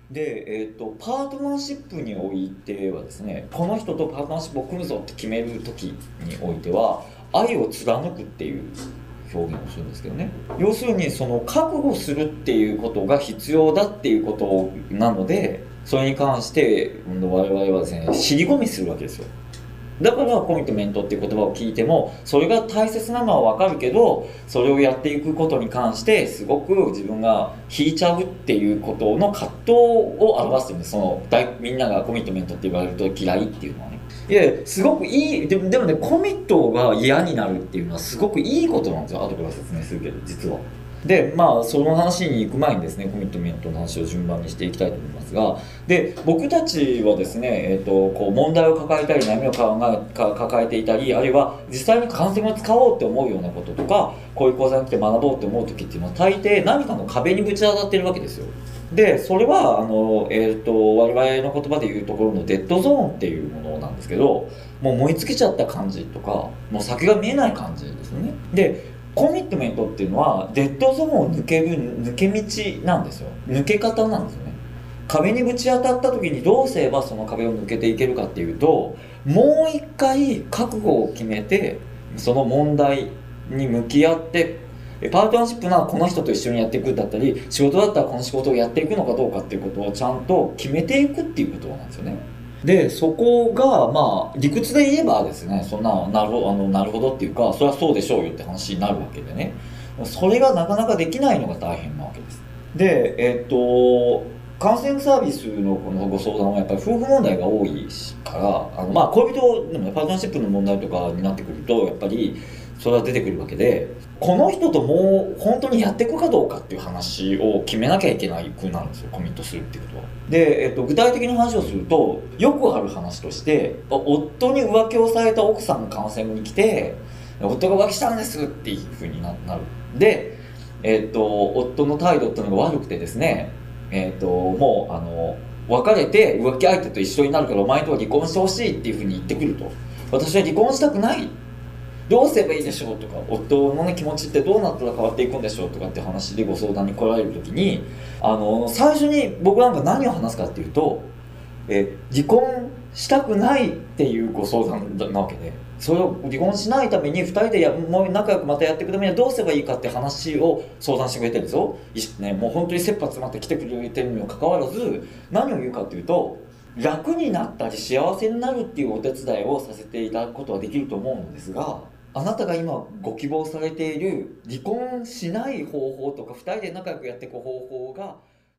で、パートナーシップにおいてはですね、この人とパートナーシップを組むぞって決める時においては愛を貫くっていう表現をするんですけどね。要するにその覚悟するっていうことが必要だっていうことなので、それに関して我々はですね尻込みするわけですよ。だからコミットメントっていう言葉を聞いてもそれが大切なのは分かるけど、それをやっていくことに関してすごく自分が引いちゃうっていうことの葛藤を表してるんです。みんながコミットメントって言われると嫌いっていうのはね。いやすごくいいでもね、コミットが嫌になるっていうのはすごくいいことなんですよ。後から説明するけど実は。でまあその話に行く前にですね、コミットメントの話を順番にしていきたいと思いますが、で僕たちはですね、こう問題を抱えたり悩みを抱えていたり、あるいは実際にカウンセリングを使おうって思うようなこととか、こういう講座に来て学ぼうって思う時っていうのは大抵何かの壁にぶち当たってるわけですよ。でそれは我々の言葉で言うところのデッドゾーンっていうものなんですけど、もう燃え尽きちゃった感じとか、もう先が見えない感じですよね。でコミットメントっていうのはデッドゾーンを抜け道なんですよ。抜け方なんですよね。壁にぶち当たった時にどうすればその壁を抜けていけるかっていうと、もう一回覚悟を決めてその問題に向き合って、パートナーシップならこの人と一緒にやっていくだったり、仕事だったらこの仕事をやっていくのかどうかっていうことをちゃんと決めていくっていうことなんですよね。でそこがまあ理屈で言えばですね、そんななるほどっていうか、それはそうでしょうよって話になるわけでね、それがなかなかできないのが大変なわけです。でカウンセリングサービスのこのご相談はやっぱり夫婦問題が多いから、まあ恋人でもね、パートナーシップの問題とかになってくるとやっぱりそれは出てくるわけで、この人ともう本当にやっていくかどうかっていう話を決めなきゃいけないくなるんですよ、コミットするっていうことは。で、具体的に話をすると、よくある話として、夫に浮気をされた奥さんがカウンセリングに来て、夫が浮気したんですっていうふうになる。で、夫の態度っていうのが悪くてですね、もう別れて浮気相手と一緒になるからお前とは離婚してほしいっていうふうに言ってくると。私は離婚したくない、どうすればいいでしょうとか、夫の、ね、気持ちってどうなったら変わっていくんでしょうとかって話でご相談に来られる時に、最初に僕なんか何を話すかっていうと、離婚したくないっていうご相談なわけで、それを離婚しないために2人でもう仲良くまたやっていくためにはどうすればいいかって話を相談してくれてるんですよ、ね、もう本当に切羽詰まって来てくれてるにもかかわらず、何を言うかっていうと、楽になったり幸せになるっていうお手伝いをさせていただくことはできると思うんですが、あなたが今ご希望されている離婚しない方法とか2人で仲良くやっていく方法が